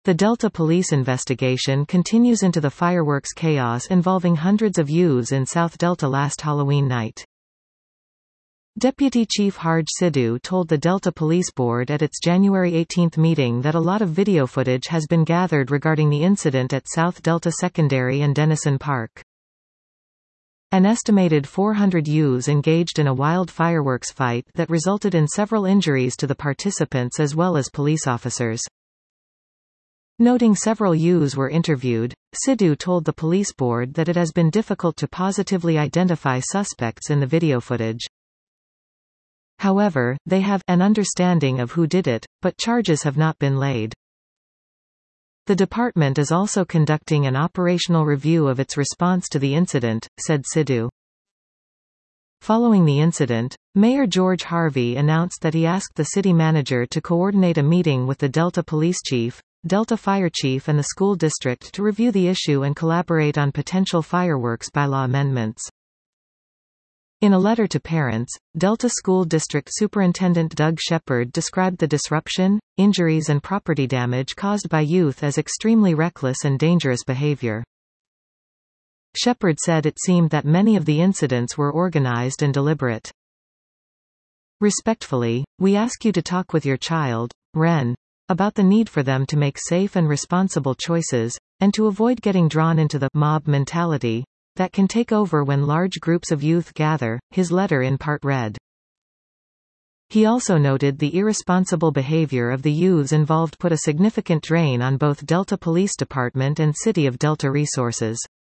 The Delta police investigation continues into the fireworks chaos involving hundreds of youths in South Delta last Halloween night. Deputy Chief Harj Sidhu told the Delta Police Board at its January 18 meeting that a lot of video footage has been gathered regarding the incident at South Delta Secondary and Denison Park. An estimated 400 youths engaged in a wild fireworks fight that resulted in several injuries to the participants as well as police officers. Noting several youths were interviewed, Sidhu told the police board that it has been difficult to positively identify suspects in the video footage. However, they have an understanding of who did it, but charges have not been laid. The department is also conducting an operational review of its response to the incident, said Sidhu. Following the incident, Mayor George Harvey announced that he asked the city manager to coordinate a meeting with the Delta Police Chief, Delta Fire Chief and the school district to review the issue and collaborate on potential fireworks bylaw amendments. In a letter to parents, Delta School District Superintendent Doug Shepard described the disruption, injuries and property damage caused by youth as extremely reckless and dangerous behavior. Shepard said it seemed that many of the incidents were organized and deliberate. Respectfully, we ask you to talk with your child, Ren, about the need for them to make safe and responsible choices, and to avoid getting drawn into the mob mentality that can take over when large groups of youth gather, his letter in part read. He also noted the irresponsible behavior of the youths involved put a significant drain on both Delta Police Department and City of Delta resources.